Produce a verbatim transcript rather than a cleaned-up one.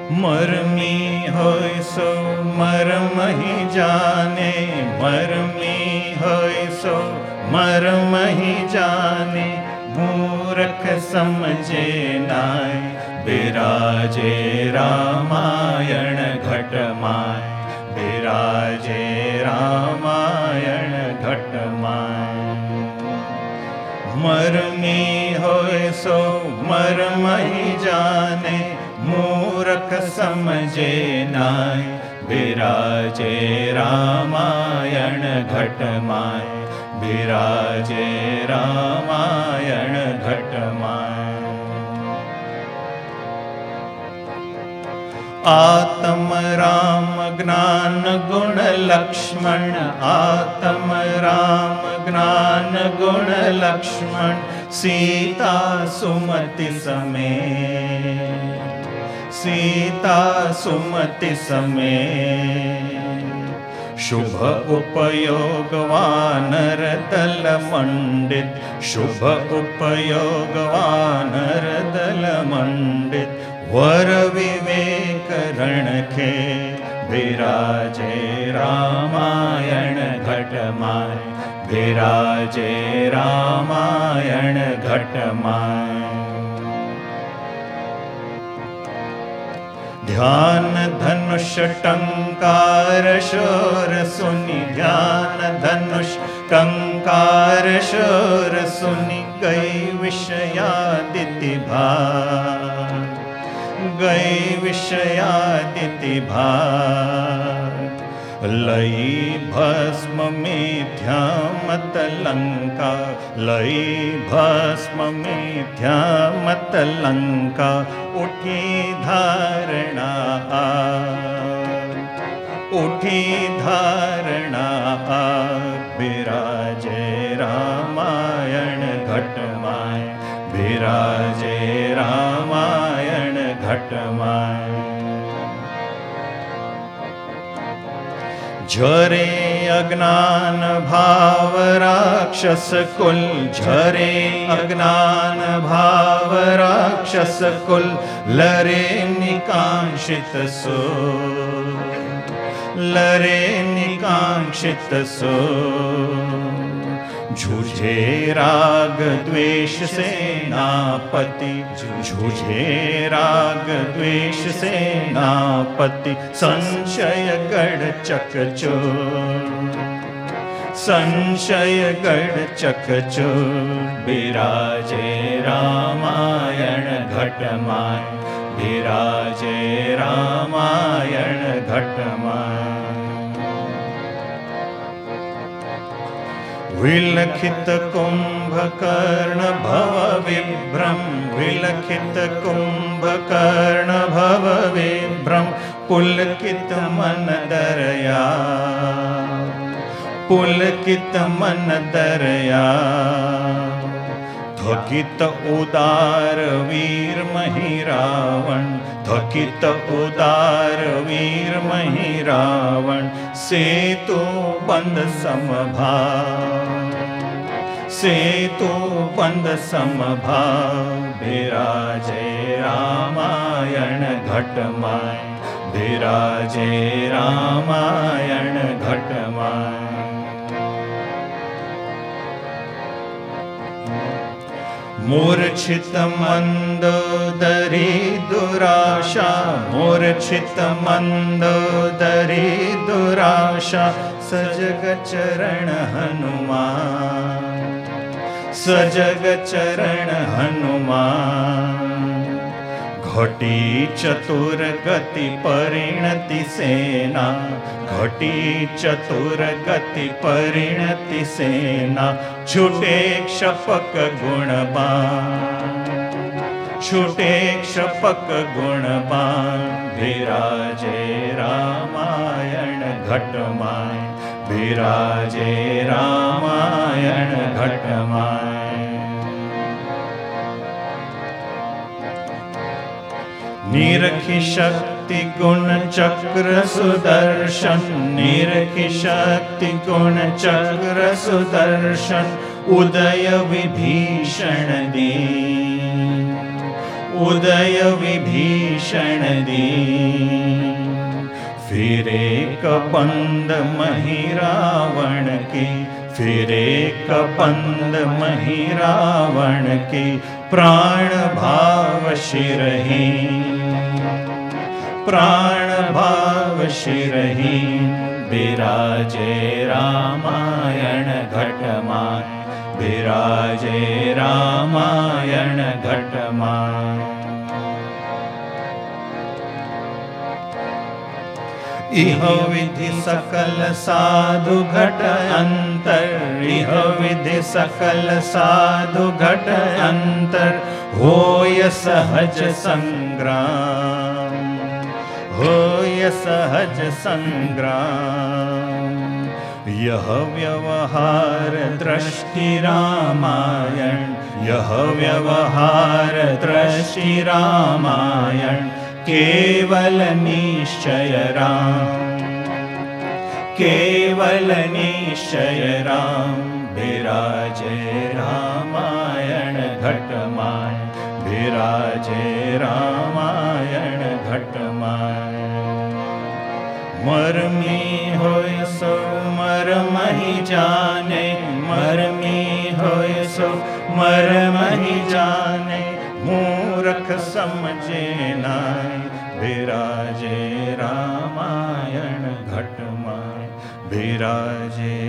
मरमी होय सो मरम ही जाने, मरमी होय सो मरम ही जाने, मूर्ख समझे नाय, बिराजे रामायण घटमाय, बिराजे रामायण घटमाय। मरमी होय सो मरम ही जाने, मूर्ख समझे नाय, बिराजे रामायण घटमाय, बिराजे रामायण घटमाय। आत्म राम ज्ञान गुण लक्ष्मण, आत्म राम ज्ञान गुण लक्ष्मण, सीता सुमति समेत, सीता सुमति समेत। शुभ उपयोग वानर दल मंडित, शुभ उपयोग वानर दल मंडित, वर विवेक रणखे, बिराजे रामायण घटमाय, बिराजे रामायण घटमाय। ध्यान धनुष टंकार शोर सुनि, ध्यान धनुष टंकार शोर सुनि, गई विषयादिति भाग, गई विषयादिति भाग। लई भस्म मिथ्या मत लंका, लई भस्म मिथ्या मत लंका, उठी धारणा आग, उठी धारणा आग, बिराजे रामायण घटमाय, बिराजे रामायण घटमाय। झरे अज्ञान भाव राक्षस कुल, झरे अज्ञान भाव राक्षस कुल, लरे निकांक्षित सो, लरे निकांक्षित सो। झूझे राग द्वेष सेनापति, झूझे राग द्वेष सेनापति, संशय गढ़ चकचोर, संशय गढ़ चकचोर, बिराजे रामायण घटमाय, बिराजे रामायण घटमाय। विलखित कुंभकर्ण भव विभ्रम, विलखित कुंभकर्ण भव विभ्रम, पुलकित मन दरया, पुलकित मन दरया। थकित उदार वीर मही रावण, थकित उदार वीर मही रावण, सेतु बंद समभाव, सेतु बंद समभाव, बिराजे रामायण घटमाय, बिराजे रामायण घटमाय। मूर्छित मंदोदरी दुराशा, मूर्छित मंदोदरी दुराशा, सजग चरण हनुमान, सजग चरण हनुमान। घटी चतुर गति परिणति सेना, घटी चतुर गति परिणति सेना, छुटे क्षपक गुणबान, छुटे क्षपक गुणबान, बिराजे रामायण घटमाय, बिराजे रामायण घटमाय। निरखी शक्ति गुण चक्र सुदर्शन, निरखी शक्ति गुण चक्र सुदर्शन, उदय विभीषण दीन, उदय विभीषण दीन। फिर एक पंद मही रावण की, फिर एक पंद मही रावण की, प्राण भाव शिरहीन, प्राण भाव शिरहीन। बिराजे रामायण घटमान, बिराजे रामायण घटमान। इह विधि सकल साधु घट अंतर, इह विधि सकल साधु घट अंतर। होय सहज संग्राम, होय सहज संग्राम। यह व्यवहार दृष्टि रामायण, यह व्यवहार दृष्टि रामायण। केवल निश्चय राम, केवल निश्चय राम। बिराजे रामायण घटमान, बिराजे रामायण घटमान। मरमी होय सो मरमहि जाने, मरमी होय सो मरमहि जाने। मूर्ख समझे नाय, बिराजे रामायण घटमान, बिराजे